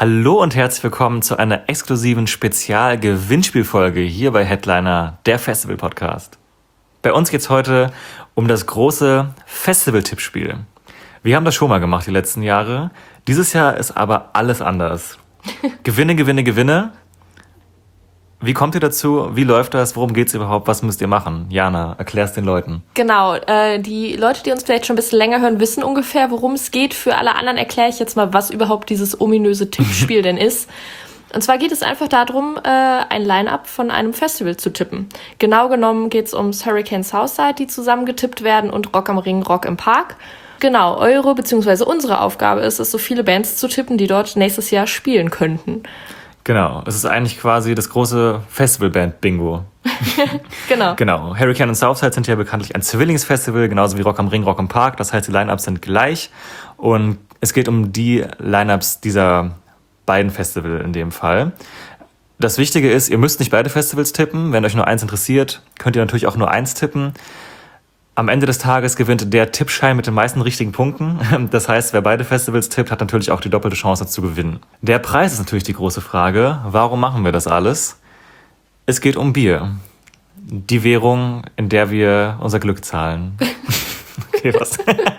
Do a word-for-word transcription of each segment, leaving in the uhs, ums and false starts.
Hallo und herzlich willkommen zu einer exklusiven Spezial-Gewinnspielfolge hier bei Headliner, der Festival-Podcast. Bei uns geht's heute um das große Festival-Tippspiel. Wir haben das schon mal gemacht die letzten Jahre. Dieses Jahr ist aber alles anders. Gewinne, Gewinne, Gewinne. Wie kommt ihr dazu? Wie läuft das? Worum geht's überhaupt? Was müsst ihr machen? Jana, erklär's den Leuten. Genau, äh, die Leute, die uns vielleicht schon ein bisschen länger hören, wissen ungefähr, worum es geht. Für alle anderen erkläre ich jetzt mal, was überhaupt dieses ominöse Tippspiel denn ist. Und zwar geht es einfach darum, äh, ein Line-Up von einem Festival zu tippen. Genau genommen geht's ums Hurricane Southside, die zusammengetippt werden, und Rock am Ring, Rock im Park. Genau, eure bzw. unsere Aufgabe ist es, so viele Bands zu tippen, die dort nächstes Jahr spielen könnten. Genau, es ist eigentlich quasi das große Festivalband-Bingo. Genau. Genau. Hurricane und Southside sind ja bekanntlich ein Zwillingsfestival, genauso wie Rock am Ring, Rock im Park. Das heißt, die Line-Ups sind gleich. Und es geht um die Line-Ups dieser beiden Festivals in dem Fall. Das Wichtige ist, ihr müsst nicht beide Festivals tippen. Wenn euch nur eins interessiert, könnt ihr natürlich auch nur eins tippen. Am Ende des Tages gewinnt der Tippschein mit den meisten richtigen Punkten. Das heißt, wer beide Festivals tippt, hat natürlich auch die doppelte Chance zu gewinnen. Der Preis ist natürlich die große Frage. Warum machen wir das alles? Es geht um Bier. Die Währung, in der wir unser Glück zahlen. Okay, was?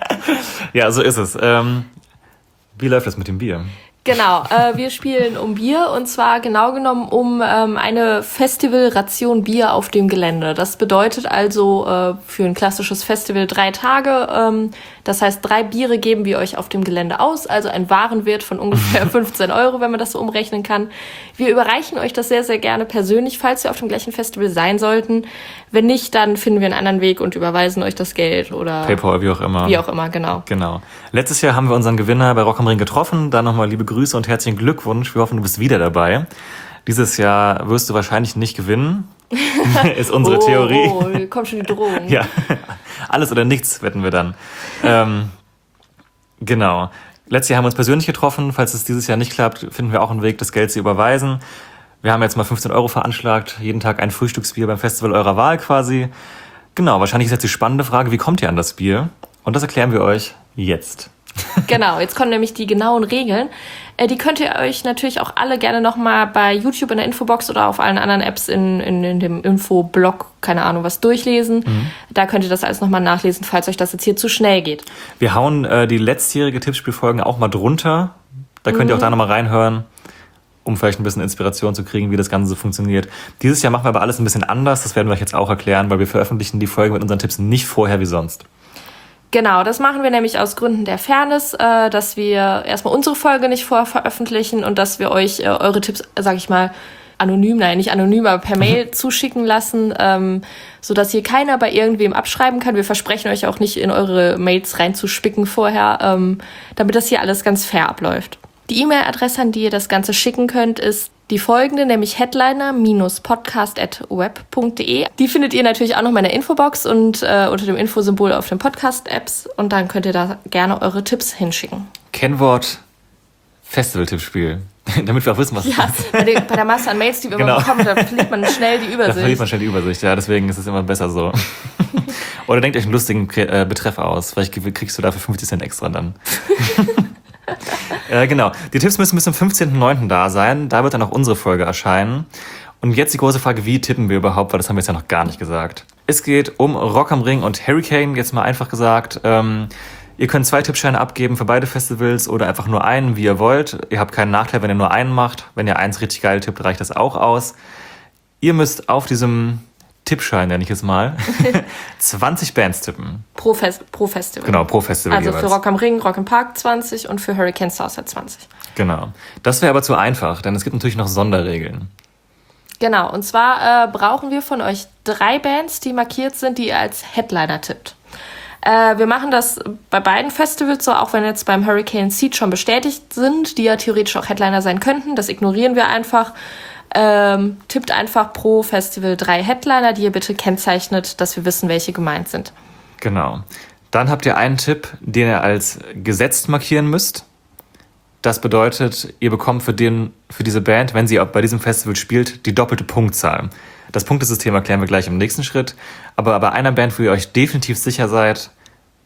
Ja, so ist es. Ähm, wie läuft das mit dem Bier? Genau, äh, wir spielen um Bier, und zwar genau genommen um ähm, eine Festivalration Bier auf dem Gelände. Das bedeutet also äh, für ein klassisches Festival drei Tage. Ähm, das heißt, drei Biere geben wir euch auf dem Gelände aus, also ein Warenwert von ungefähr fünfzehn Euro, wenn man das so umrechnen kann. Wir überreichen euch das sehr, sehr gerne persönlich, falls wir auf dem gleichen Festival sein sollten. Wenn nicht, dann finden wir einen anderen Weg und überweisen euch das Geld oder PayPal, wie auch immer. Wie auch immer, genau. Genau. Letztes Jahr haben wir unseren Gewinner bei Rock am Ring getroffen. Da nochmal liebe Grüße und herzlichen Glückwunsch. Wir hoffen, du bist wieder dabei. Dieses Jahr wirst du wahrscheinlich nicht gewinnen, ist unsere oh, Theorie. Oh, kommt schon die Drohung. Ja, alles oder nichts wetten wir dann. ähm, genau. Letztes Jahr haben wir uns persönlich getroffen. Falls es dieses Jahr nicht klappt, finden wir auch einen Weg, das Geld zu überweisen. Wir haben jetzt mal fünfzehn Euro veranschlagt. Jeden Tag ein Frühstücksbier beim Festival eurer Wahl quasi. Genau, wahrscheinlich ist jetzt die spannende Frage, wie kommt ihr an das Bier? Und das erklären wir euch jetzt. Genau, jetzt kommen nämlich die genauen Regeln. Äh, die könnt ihr euch natürlich auch alle gerne nochmal bei YouTube in der Infobox oder auf allen anderen Apps in, in, in dem Infoblog, keine Ahnung was, durchlesen. Mhm. Da könnt ihr das alles nochmal nachlesen, falls euch das jetzt hier zu schnell geht. Wir hauen äh, die letztjährige Tippspielfolgen auch mal drunter. Da könnt mhm. ihr auch da nochmal reinhören, um vielleicht ein bisschen Inspiration zu kriegen, wie das Ganze so funktioniert. Dieses Jahr machen wir aber alles ein bisschen anders. Das werden wir euch jetzt auch erklären, weil wir veröffentlichen die Folgen mit unseren Tipps nicht vorher wie sonst. Genau, das machen wir nämlich aus Gründen der Fairness, äh, dass wir erstmal unsere Folge nicht vorher veröffentlichen und dass wir euch äh, eure Tipps, sag ich mal, anonym, nein, nicht anonym, aber per Mail zuschicken lassen, ähm, sodass hier keiner bei irgendwem abschreiben kann. Wir versprechen euch auch nicht, in eure Mails reinzuspicken vorher, ähm, damit das hier alles ganz fair abläuft. Die E-Mail-Adresse, an die ihr das Ganze schicken könnt, ist die folgende, nämlich headliner podcast at web punkt de. Die findet ihr natürlich auch noch mal in der Infobox und äh, unter dem Infosymbol auf den Podcast-Apps. Und dann könnt ihr da gerne eure Tipps hinschicken. Kennwort Festival-Tippspiel. Damit wir auch wissen, was ja, es ist. Bei, den, bei der Masse an Mails, die wir genau. immer bekommen, da verliert man schnell die Übersicht. Da verliert man schnell die Übersicht, ja. Deswegen ist es immer besser so. Oder denkt euch einen lustigen äh, Betreff aus. Vielleicht kriegst du dafür fünfzig Cent extra dann. äh, genau. Die Tipps müssen bis zum fünfzehnten neunten da sein. Da wird dann auch unsere Folge erscheinen. Und jetzt die große Frage, wie tippen wir überhaupt? Weil das haben wir jetzt ja noch gar nicht gesagt. Es geht um Rock am Ring und Hurricane, jetzt mal einfach gesagt. Ähm, ihr könnt zwei Tippscheine abgeben für beide Festivals oder einfach nur einen, wie ihr wollt. Ihr habt keinen Nachteil, wenn ihr nur einen macht. Wenn ihr eins richtig geil tippt, reicht das auch aus. Ihr müsst auf diesem Tippschein, nenne ich es mal, zwanzig Bands tippen. Pro, Fest, pro Festival. Genau, pro Festival Also jeweils. für Rock am Ring, Rock im Park zwanzig und für Hurricane Southside zwanzig. Genau. Das wäre aber zu einfach, denn es gibt natürlich noch Sonderregeln. Genau, und zwar äh, brauchen wir von euch drei Bands, die markiert sind, die ihr als Headliner tippt. Äh, wir machen das bei beiden Festivals so, auch wenn jetzt beim Hurricane Seed schon bestätigt sind, die ja theoretisch auch Headliner sein könnten. Das ignorieren wir einfach. Ähm, tippt einfach pro Festival drei Headliner, die ihr bitte kennzeichnet, dass wir wissen, welche gemeint sind. Genau. Dann habt ihr einen Tipp, den ihr als gesetzt markieren müsst. Das bedeutet, ihr bekommt für, den, für diese Band, wenn sie bei diesem Festival spielt, die doppelte Punktzahl. Das Punktesystem erklären wir gleich im nächsten Schritt. Aber bei einer Band, wo ihr euch definitiv sicher seid,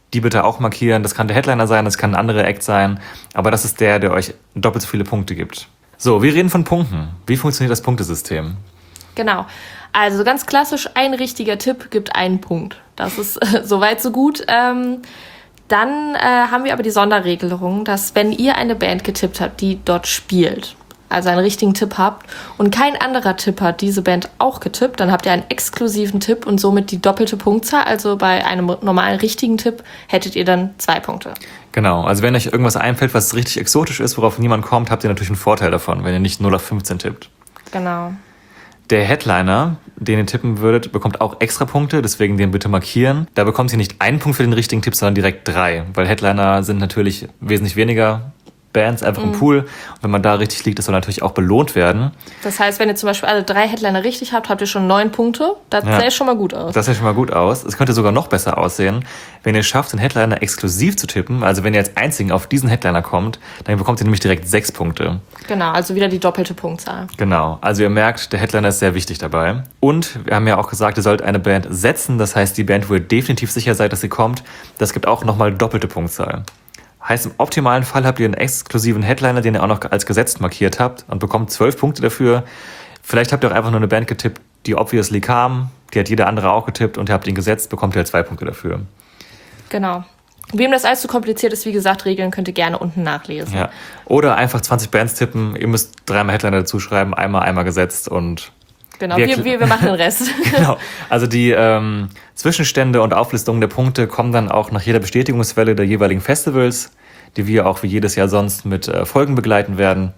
die bitte auch markieren. Das kann der Headliner sein, das kann ein anderer Act sein, aber das ist der, der euch doppelt so viele Punkte gibt. So, wir reden von Punkten. Wie funktioniert das Punktesystem? Genau. Also ganz klassisch, ein richtiger Tipp gibt einen Punkt. Das ist äh, soweit so gut. Ähm, dann äh, haben wir aber die Sonderregelung, dass wenn ihr eine Band getippt habt, die dort spielt, also einen richtigen Tipp habt und kein anderer Tipp hat diese Band auch getippt, dann habt ihr einen exklusiven Tipp und somit die doppelte Punktzahl. Also bei einem normalen richtigen Tipp hättet ihr dann zwei Punkte. Genau, also wenn euch irgendwas einfällt, was richtig exotisch ist, worauf niemand kommt, habt ihr natürlich einen Vorteil davon, wenn ihr nicht null auf fünfzehn tippt. Genau. Der Headliner, den ihr tippen würdet, bekommt auch extra Punkte, deswegen den bitte markieren. Da bekommt ihr nicht einen Punkt für den richtigen Tipp, sondern direkt drei, weil Headliner sind natürlich wesentlich weniger Bands einfach im Pool. Und wenn man da richtig liegt, das soll natürlich auch belohnt werden. Das heißt, wenn ihr zum Beispiel alle drei Headliner richtig habt, habt ihr schon neun Punkte. Das Ja. sähe schon mal gut aus. Das sieht schon mal gut aus. Es könnte sogar noch besser aussehen, wenn ihr schafft, den Headliner exklusiv zu tippen. Also wenn ihr als einzigen auf diesen Headliner kommt, dann bekommt ihr nämlich direkt sechs Punkte. Genau, also wieder die doppelte Punktzahl. Genau, also ihr merkt, der Headliner ist sehr wichtig dabei. Und wir haben ja auch gesagt, ihr sollt eine Band setzen. Das heißt, die Band, wo ihr definitiv sicher seid, dass sie kommt, das gibt auch nochmal doppelte Punktzahl. Heißt, im optimalen Fall habt ihr einen exklusiven Headliner, den ihr auch noch als gesetzt markiert habt und bekommt zwölf Punkte dafür. Vielleicht habt ihr auch einfach nur eine Band getippt, die obviously kam, die hat jeder andere auch getippt und ihr habt ihn gesetzt, bekommt ihr halt zwei Punkte dafür. Genau. Wem das alles zu kompliziert ist, wie gesagt, Regeln könnt ihr gerne unten nachlesen. Ja. Oder einfach zwanzig Bands tippen, ihr müsst dreimal Headliner dazu schreiben, einmal, einmal gesetzt und... Genau, wir, wir, wir machen den Rest. Genau. Also die ähm, Zwischenstände und Auflistungen der Punkte kommen dann auch nach jeder Bestätigungswelle der jeweiligen Festivals, die wir auch wie jedes Jahr sonst mit äh, Folgen begleiten werden.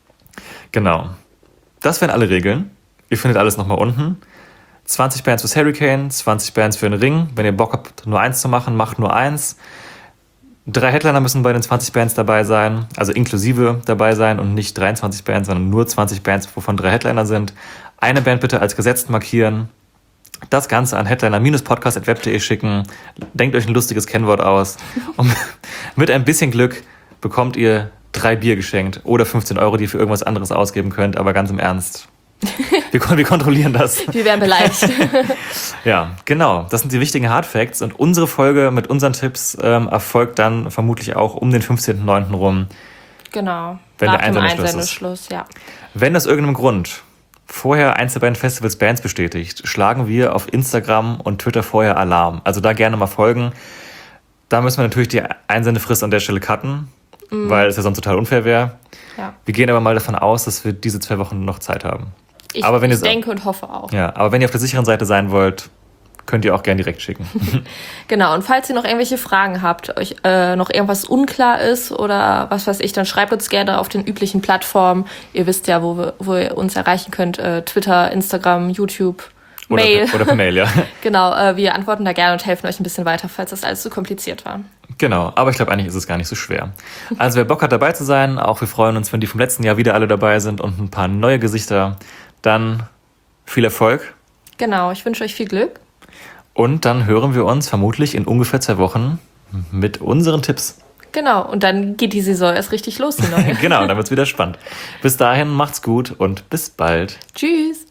Genau. Das wären alle Regeln. Ihr findet alles nochmal unten. zwanzig Bands fürs Hurricane, zwanzig Bands für den Ring. Wenn ihr Bock habt, nur eins zu machen, macht nur eins. Drei Headliner müssen bei den zwanzig Bands dabei sein, also inklusive dabei sein und nicht dreiundzwanzig Bands, sondern nur zwanzig Bands, wovon drei Headliner sind. Eine Band bitte als gesetzt markieren. Das Ganze an headliner-podcast at web punkt de schicken. Denkt euch ein lustiges Kennwort aus. Und mit ein bisschen Glück bekommt ihr drei Bier geschenkt oder fünfzehn Euro, die ihr für irgendwas anderes ausgeben könnt. Aber ganz im Ernst, wir, wir kontrollieren das. Wir werden beleidigt. Ja, genau. Das sind die wichtigen Hardfacts. Und unsere Folge mit unseren Tipps ähm, erfolgt dann vermutlich auch um den fünfzehnten neunten rum. Genau. Wenn Nach der dem Einsendeschluss ist. Einsendeschluss, ja. Wenn aus irgendeinem Grund vorher eins der beiden Festivals Bands bestätigt, schlagen wir auf Instagram und Twitter vorher Alarm. Also da gerne mal folgen. Da müssen wir natürlich die Einsendefrist an der Stelle cutten, mm. weil es ja sonst total unfair wäre. Ja. Wir gehen aber mal davon aus, dass wir diese zwei Wochen noch Zeit haben. Ich, aber wenn ich ihr, denke und hoffe auch. Ja, aber wenn ihr auf der sicheren Seite sein wollt, könnt ihr auch gerne direkt schicken. Genau, und falls ihr noch irgendwelche Fragen habt, euch äh, noch irgendwas unklar ist oder was weiß ich, dann schreibt uns gerne auf den üblichen Plattformen. Ihr wisst ja, wo, wir, wo ihr uns erreichen könnt. Äh, Twitter, Instagram, YouTube, oder Mail. Per, oder per Mail, ja. Genau, äh, wir antworten da gerne und helfen euch ein bisschen weiter, falls das alles zu kompliziert war. Genau, aber ich glaube, eigentlich ist es gar nicht so schwer. Also wer Bock hat, dabei zu sein, auch wir freuen uns, wenn die vom letzten Jahr wieder alle dabei sind und ein paar neue Gesichter, dann viel Erfolg. Genau, ich wünsche euch viel Glück. Und dann hören wir uns vermutlich in ungefähr zwei Wochen mit unseren Tipps. Genau, und dann geht die Saison erst richtig los, die neue. Genau, dann wird's wieder spannend. Bis dahin, macht's gut und bis bald. Tschüss.